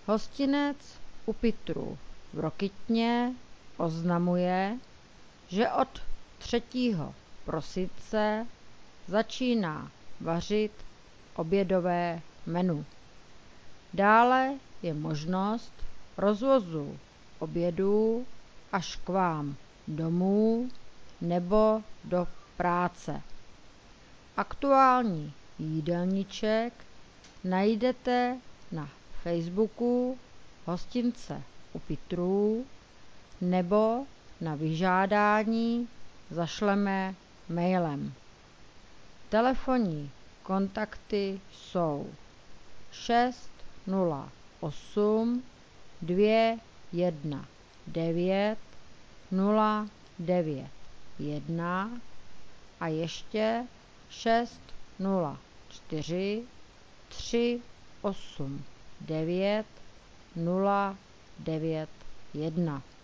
Hostinec u Pitrů v Rokytně oznamuje, že od 3. prosince začíná vařit obědové menu. Dále je možnost rozvozu obědů až k vám domů nebo do práce. Aktuální jídelníček najdete na Facebooku Hostince u Pitrů nebo na vyžádání zašleme mailem. Telefonní kontakty jsou 608 219 091 a ještě 604 389 091.